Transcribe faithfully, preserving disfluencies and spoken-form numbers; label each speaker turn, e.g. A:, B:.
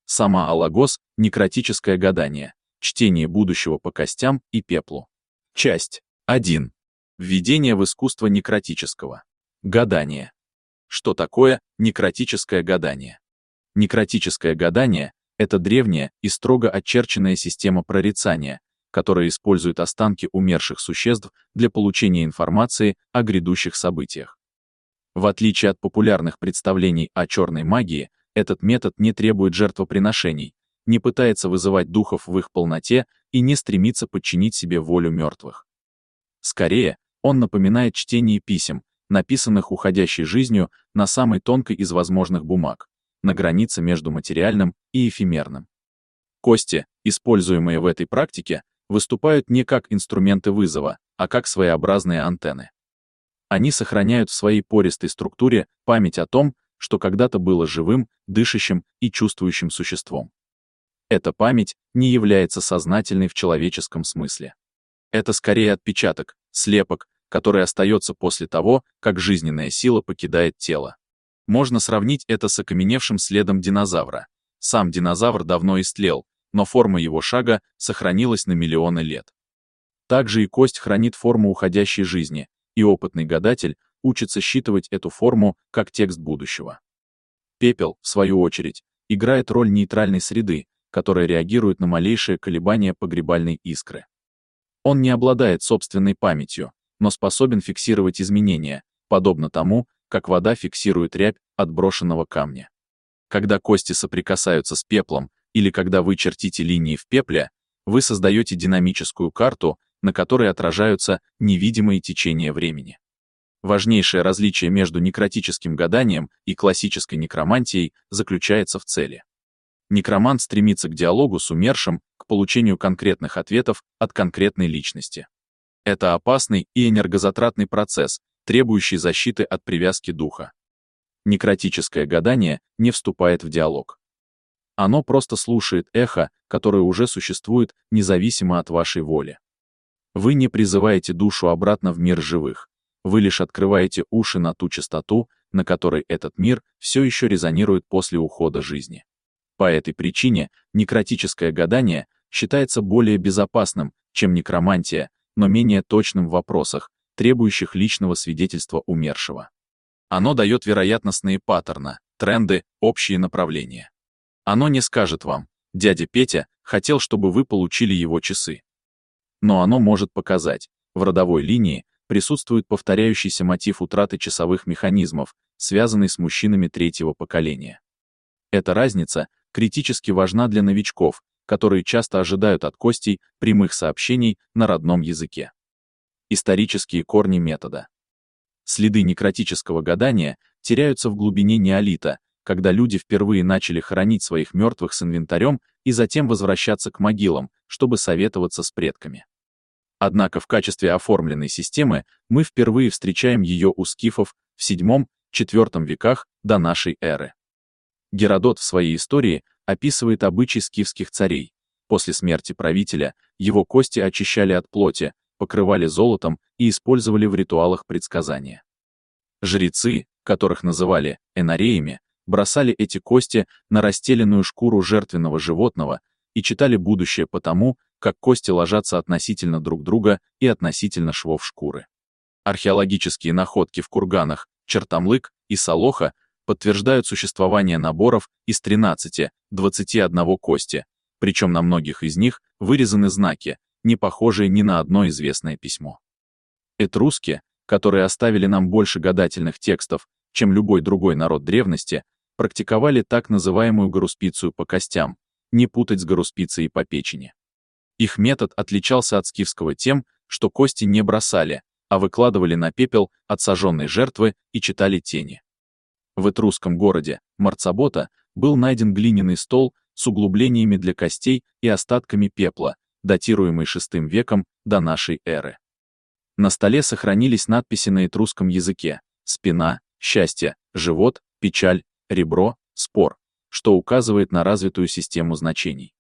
A: Самоалогос, некротическое гадание, чтение будущего по костям и пеплу. Часть один. Введение в искусство некротического гадания. Что такое некротическое гадание? Некротическое гадание — это древняя и строго очерченная система прорицания, которая использует останки умерших существ для получения информации о грядущих событиях. В отличие от популярных представлений о черной магии, этот метод не требует жертвоприношений, не пытается вызывать духов в их полноте и не стремится подчинить себе волю мертвых. Скорее, он напоминает чтение писем, написанных уходящей жизнью на самой тонкой из возможных бумаг, на границе между материальным и эфемерным. Кости, используемые в этой практике, выступают не как инструменты вызова, а как своеобразные антенны. Они сохраняют в своей пористой структуре память о том, что когда-то было живым, дышащим и чувствующим существом. Эта память не является сознательной в человеческом смысле. Это скорее отпечаток, слепок, который остается после того, как жизненная сила покидает тело. Можно сравнить это с окаменевшим следом динозавра. Сам динозавр давно истлел, но форма его шага сохранилась на миллионы лет. Также и кость хранит форму уходящей жизни, и опытный гадатель учится считывать эту форму как текст будущего. Пепел, в свою очередь, играет роль нейтральной среды, которая реагирует на малейшее колебание погребальной искры. Он не обладает собственной памятью, но способен фиксировать изменения, подобно тому, как вода фиксирует рябь от брошенного камня. Когда кости соприкасаются с пеплом, или когда вы чертите линии в пепле, вы создаете динамическую карту, на которой отражаются невидимые течения времени. Важнейшее различие между некротическим гаданием и классической некромантией заключается в цели. Некромант стремится к диалогу с умершим, к получению конкретных ответов от конкретной личности. Это опасный и энергозатратный процесс, требующий защиты от привязки духа. Некротическое гадание не вступает в диалог. Оно просто слушает эхо, которое уже существует независимо от вашей воли. Вы не призываете душу обратно в мир живых. Вы лишь открываете уши на ту частоту, на которой этот мир все еще резонирует после ухода жизни. По этой причине некротическое гадание считается более безопасным, чем некромантия, но менее точным в вопросах, требующих личного свидетельства умершего. Оно дает вероятностные паттерны, тренды, общие направления. Оно не скажет вам: «Дядя Петя хотел, чтобы вы получили его часы». Но оно может показать: в родовой линии присутствует повторяющийся мотив утраты часовых механизмов, связанный с мужчинами третьего поколения. Эта разница критически важна для новичков, которые часто ожидают от костей прямых сообщений на родном языке. Исторические корни метода. Следы некротического гадания теряются в глубине неолита, когда люди впервые начали хоронить своих мертвых с инвентарем и затем возвращаться к могилам, чтобы советоваться с предками. Однако в качестве оформленной системы мы впервые встречаем ее у скифов в седьмом-четвёртом веках до нашей эры. Геродот в своей истории описывает обычай скифских царей. После смерти правителя его кости очищали от плоти, покрывали золотом и использовали в ритуалах предсказания. Жрецы, которых называли энареями, бросали эти кости на расстеленную шкуру жертвенного животного и читали будущее по тому, как кости ложатся относительно друг друга и относительно швов шкуры. Археологические находки в курганах Чертамлык и Солоха подтверждают существование наборов из тринадцати-двадцати одной кости, причем на многих из них вырезаны знаки, не похожие ни на одно известное письмо. Этруски, которые оставили нам больше гадательных текстов, чем любой другой народ древности, практиковали так называемую гаруспицию по костям, не путать с гаруспицией по печени. Их метод отличался от скифского тем, что кости не бросали, а выкладывали на пепел от сожженной жертвы и читали тени. В этрусском городе Марцабота был найден глиняный стол с углублениями для костей и остатками пепла, датируемый шестым веком до нашей эры. На столе сохранились надписи на этрусском языке: спина, счастье, живот, печаль, ребро, спор, что указывает на развитую систему значений.